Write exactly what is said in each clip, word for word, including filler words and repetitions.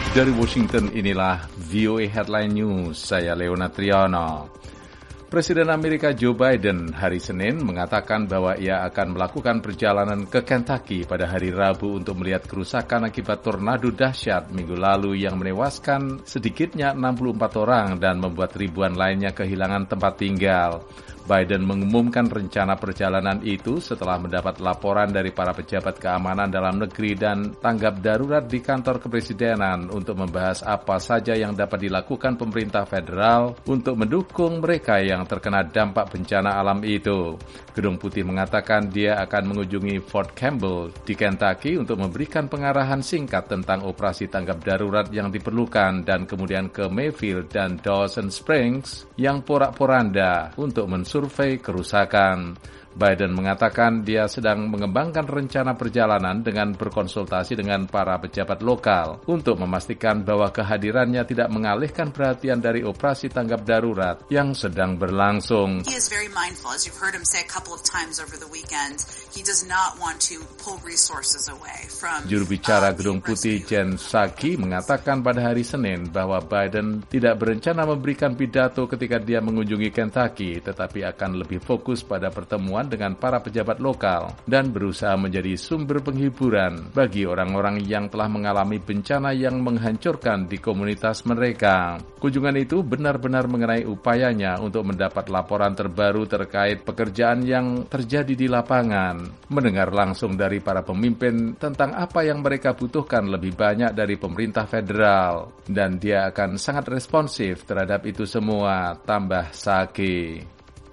Dari Washington, inilah V O A Headline News, saya Leonard Triono. Presiden Amerika Joe Biden hari Senin mengatakan bahwa ia akan melakukan perjalanan ke Kentucky pada hari Rabu untuk melihat kerusakan akibat tornado dahsyat minggu lalu yang menewaskan sedikitnya enam puluh empat orang dan membuat ribuan lainnya kehilangan tempat tinggal. Biden mengumumkan rencana perjalanan itu setelah mendapat laporan dari para pejabat keamanan dalam negeri dan tanggap darurat di kantor kepresidenan untuk membahas apa saja yang dapat dilakukan pemerintah federal untuk mendukung mereka yang terkena dampak bencana alam itu. Gedung Putih mengatakan dia akan mengunjungi Fort Campbell di Kentucky untuk memberikan pengarahan singkat tentang operasi tanggap darurat yang diperlukan dan kemudian ke Mayfield dan Dawson Springs yang porak-poranda untuk mensurvei kerusakan. Biden mengatakan dia sedang mengembangkan rencana perjalanan dengan berkonsultasi dengan para pejabat lokal untuk memastikan bahwa kehadirannya tidak mengalihkan perhatian dari operasi tanggap darurat yang sedang berlangsung. He is very mindful, as you've heard him say a couple of times over the weekend. He does not want to pull resources away from. Juru bicara Gedung Putih Jen Psaki mengatakan pada hari Senin bahwa Biden tidak berencana memberikan pidato ketika dia mengunjungi Kentucky, tetapi akan lebih fokus pada pertemuan dengan para pejabat lokal dan berusaha menjadi sumber penghiburan bagi orang-orang yang telah mengalami bencana yang menghancurkan di komunitas mereka. Kunjungan itu benar-benar mengenai upayanya untuk mendapat laporan terbaru terkait pekerjaan yang terjadi di lapangan, mendengar langsung dari para pemimpin tentang apa yang mereka butuhkan lebih banyak dari pemerintah federal, dan dia akan sangat responsif terhadap itu semua, tambah Psaki.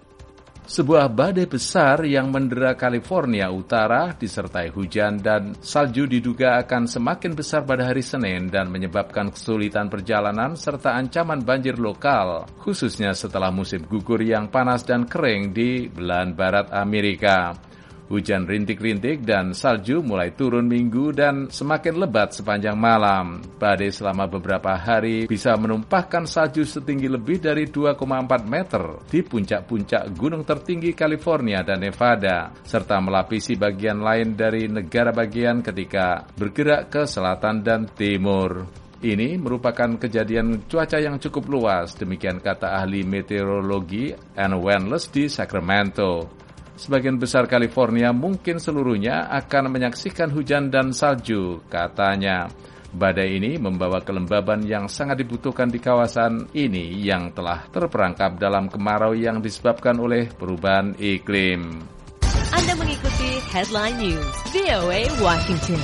Sebuah badai besar yang mendera California Utara disertai hujan dan salju diduga akan semakin besar pada hari Senin dan menyebabkan kesulitan perjalanan serta ancaman banjir lokal, khususnya setelah musim gugur yang panas dan kering di belahan barat Amerika. Hujan rintik-rintik dan salju mulai turun minggu dan semakin lebat sepanjang malam. Badai selama beberapa hari bisa menumpahkan salju setinggi lebih dari dua koma empat meter di puncak-puncak gunung tertinggi California dan Nevada, serta melapisi bagian lain dari negara bagian ketika bergerak ke selatan dan timur. Ini merupakan kejadian cuaca yang cukup luas, demikian kata ahli meteorologi Ann Wenles di Sacramento. Sebagian besar California, mungkin seluruhnya, akan menyaksikan hujan dan salju, katanya. Badai ini membawa kelembaban yang sangat dibutuhkan di kawasan ini yang telah terperangkap dalam kemarau yang disebabkan oleh perubahan iklim. Anda mengikuti Headline News V O A Washington.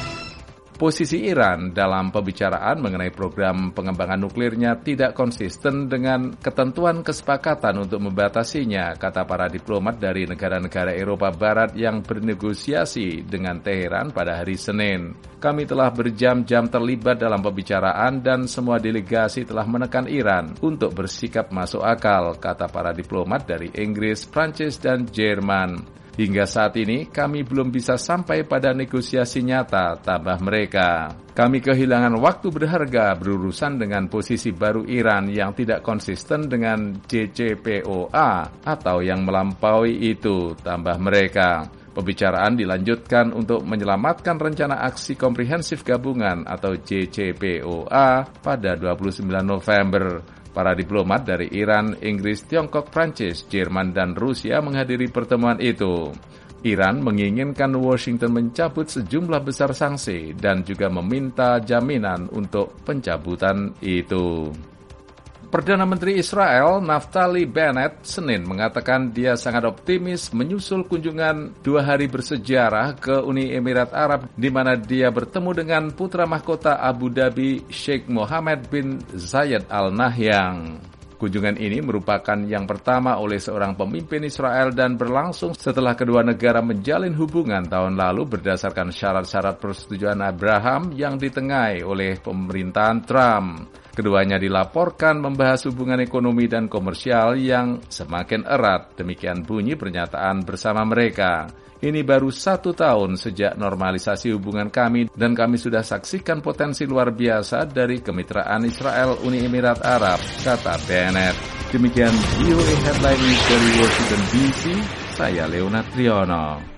Posisi Iran dalam pembicaraan mengenai program pengembangan nuklirnya tidak konsisten dengan ketentuan kesepakatan untuk membatasinya, kata para diplomat dari negara-negara Eropa Barat yang bernegosiasi dengan Teheran pada hari Senin. Kami telah berjam-jam terlibat dalam pembicaraan dan semua delegasi telah menekan Iran untuk bersikap masuk akal, kata para diplomat dari Inggris, Prancis, dan Jerman. Hingga saat ini, kami belum bisa sampai pada negosiasi nyata, tambah mereka. Kami kehilangan waktu berharga berurusan dengan posisi baru Iran yang tidak konsisten dengan J C P O A atau yang melampaui itu, tambah mereka. Pembicaraan dilanjutkan untuk menyelamatkan rencana aksi komprehensif gabungan atau J C P O A pada dua puluh sembilan November. Para diplomat dari Iran, Inggris, Tiongkok, Prancis, Jerman, dan Rusia menghadiri pertemuan itu. Iran menginginkan Washington mencabut sejumlah besar sanksi dan juga meminta jaminan untuk pencabutan itu. Perdana Menteri Israel Naftali Bennett Senin mengatakan dia sangat optimis menyusul kunjungan dua hari bersejarah ke Uni Emirat Arab di mana dia bertemu dengan putra mahkota Abu Dhabi Sheikh Mohammed bin Zayed Al Nahyan. Kunjungan ini merupakan yang pertama oleh seorang pemimpin Israel dan berlangsung setelah kedua negara menjalin hubungan tahun lalu berdasarkan syarat-syarat persetujuan Abraham yang ditengahi oleh pemerintahan Trump. Keduanya dilaporkan membahas hubungan ekonomi dan komersial yang semakin erat, demikian bunyi pernyataan bersama mereka. Ini baru satu tahun sejak normalisasi hubungan kami dan kami sudah saksikan potensi luar biasa dari kemitraan Israel Uni Emirat Arab, kata Bennett. Demikian V O A Headline News dari Washington D C, saya Leonard Triono.